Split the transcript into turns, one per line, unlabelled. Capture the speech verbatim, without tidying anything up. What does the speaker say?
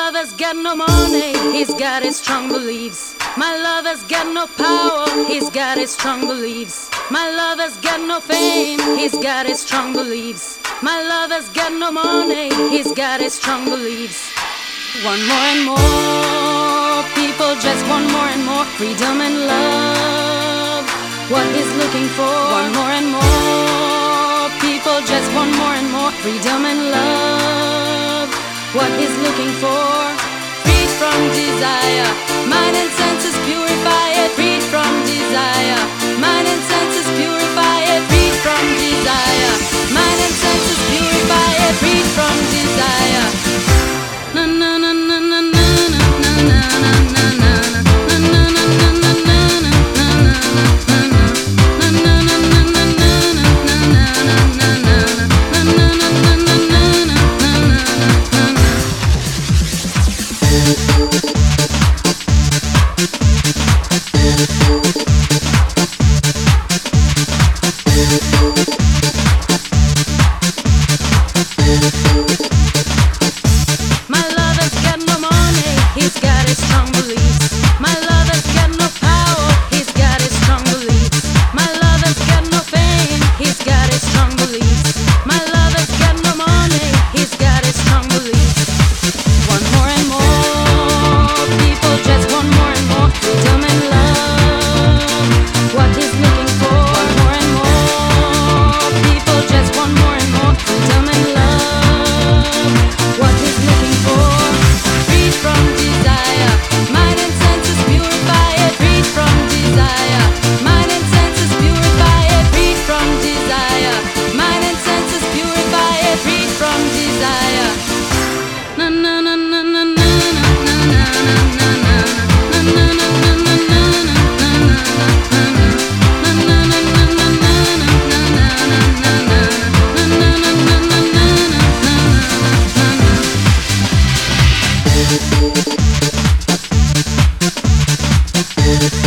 lover's got no money, he's got his strong beliefs. My lover's got no power, he's got his strong beliefs. My lover's got no fame, he's got his strong beliefs. My lover's got no money, he's got his strong beliefs. One more and more, people just want more and more freedom and love. What he's looking for, one more and more, people just want more and more freedom and love. What he's looking for, freed from desire, mind and senses purify it, freed from desire, mind and senses purify it, freed from desire, mind and senses purify it, freed from desire. Na na na na na na na na na na na.
We'll be right back.